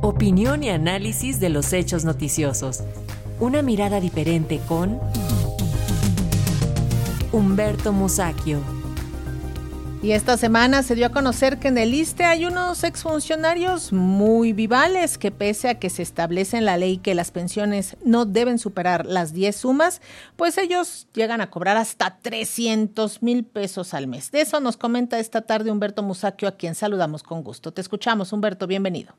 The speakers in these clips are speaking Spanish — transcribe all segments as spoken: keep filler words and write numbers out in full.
Opinión y análisis de los hechos noticiosos. Una mirada diferente con Humberto Musacchio. Y esta semana se dio a conocer que en el ISSSTE hay unos exfuncionarios muy vivales que, pese a que se establece en la ley que las pensiones no deben superar las diez sumas, pues ellos llegan a cobrar hasta trescientos mil pesos al mes. De eso nos comenta esta tarde Humberto Musacchio, a quien saludamos con gusto. Te escuchamos, Humberto, bienvenido.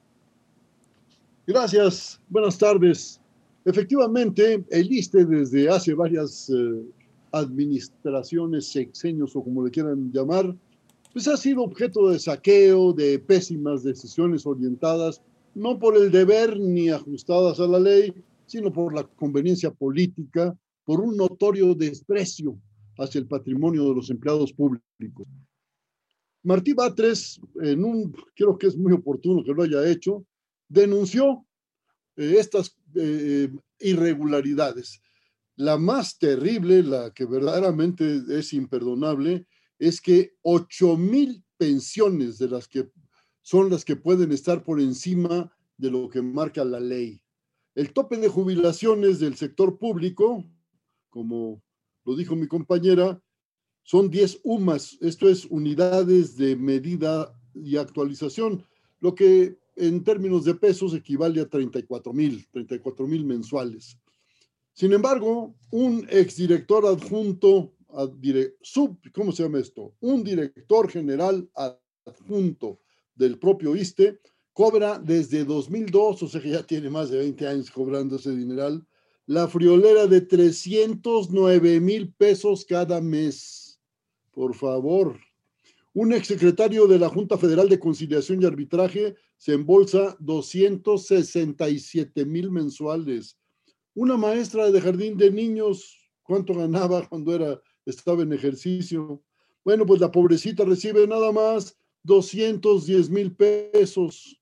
Gracias, buenas tardes. Efectivamente, el ISSSTE desde hace varias eh, administraciones, sexenios o como le quieran llamar, pues ha sido objeto de saqueo, de pésimas decisiones orientadas no por el deber ni ajustadas a la ley, sino por la conveniencia política, por un notorio desprecio hacia el patrimonio de los empleados públicos. Martí Batres, en un, creo que es muy oportuno que lo haya hecho, denunció eh, estas eh, irregularidades. La más terrible, la que verdaderamente es imperdonable, es que ocho mil pensiones de las que son las que pueden estar por encima de lo que marca la ley. El tope de jubilaciones del sector público, como lo dijo mi compañera, son diez U M A S, esto es unidades de medida y actualización, lo que en términos de pesos equivale a treinta y cuatro mil mensuales. Sin embargo, un exdirector adjunto, adire, sub, ¿cómo se llama esto? Un director general adjunto del propio ISSSTE cobra desde dos mil dos, o sea que ya tiene más de veinte años cobrando ese dineral, la friolera de trescientos nueve mil pesos cada mes. Por favor. Un exsecretario de la Junta Federal de Conciliación y Arbitraje se embolsa doscientos sesenta y siete mil mensuales. Una maestra de jardín de niños, ¿cuánto ganaba cuando era, estaba en ejercicio? Bueno, pues la pobrecita recibe nada más doscientos diez mil pesos.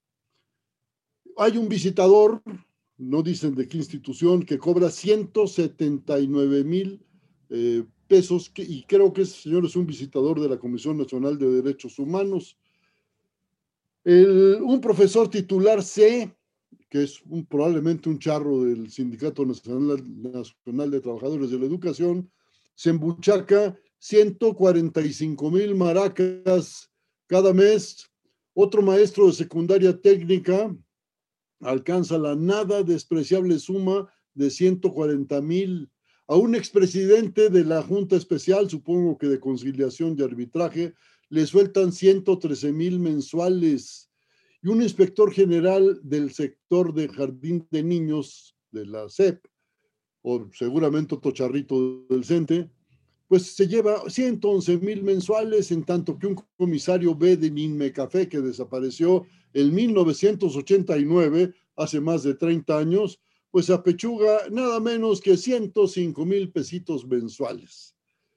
Hay un visitador, no dicen de qué institución, que cobra ciento setenta y nueve mil eh, pesos, que, y creo que ese señor es un visitador de la Comisión Nacional de Derechos Humanos. El, un profesor titular C, que es un, probablemente un charro del Sindicato Nacional, Nacional de Trabajadores de la Educación, se embuchaca ciento cuarenta y cinco mil maracas cada mes. Otro maestro de secundaria técnica alcanza la nada despreciable suma de ciento cuarenta mil. A un expresidente de la Junta Especial, supongo que de Conciliación y Arbitraje, le sueltan ciento trece mil mensuales. Y un inspector general del sector de jardín de niños de la S E P, o seguramente otro charrito del CENTE, pues se lleva ciento once mil mensuales, en tanto que un comisario B de Ninmecafé, que desapareció en mil novecientos ochenta y nueve, hace más de treinta años, pues apechuga nada menos que ciento cinco mil pesitos mensuales.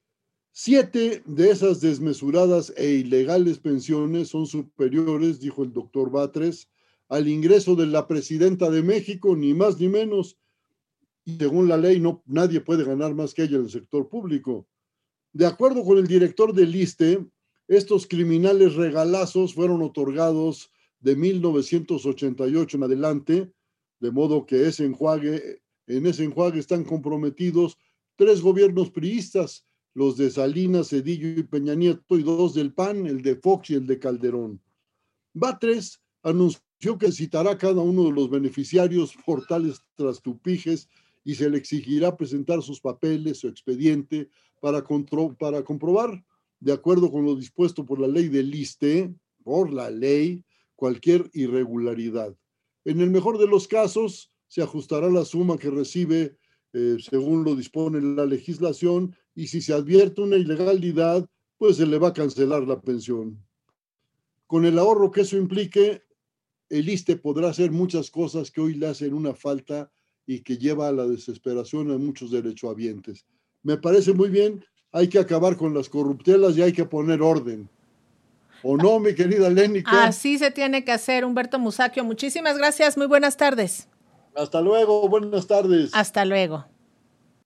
Siete de esas desmesuradas e ilegales pensiones son superiores, dijo el doctor Batres, al ingreso de la presidenta de México, ni más ni menos, y según la ley no, nadie puede ganar más que ella en el sector público. De acuerdo con el director del ISSSTE, estos criminales regalazos fueron otorgados de mil novecientos ochenta y ocho en adelante, de modo que ese enjuague, en ese enjuague están comprometidos tres gobiernos priistas, los de Salinas, Cedillo y Peña Nieto, y dos del P A N, el de Fox y el de Calderón. Batres anunció que citará a cada uno de los beneficiarios por tales trastupijes y se le exigirá presentar sus papeles, su expediente, para, contro- para comprobar, de acuerdo con lo dispuesto por la ley del ISSSTE, por la ley, cualquier irregularidad. En el mejor de los casos, se ajustará la suma que recibe eh, según lo dispone la legislación, y si se advierte una ilegalidad, pues se le va a cancelar la pensión. Con el ahorro que eso implique, el ISSSTE podrá hacer muchas cosas que hoy le hacen una falta y que lleva a la desesperación a muchos derechohabientes. Me parece muy bien, hay que acabar con las corruptelas y hay que poner orden. ¿O no, mi querida Lénica? Así se tiene que hacer, Humberto Musacchio. Muchísimas gracias, muy buenas tardes. Hasta luego, buenas tardes. Hasta luego.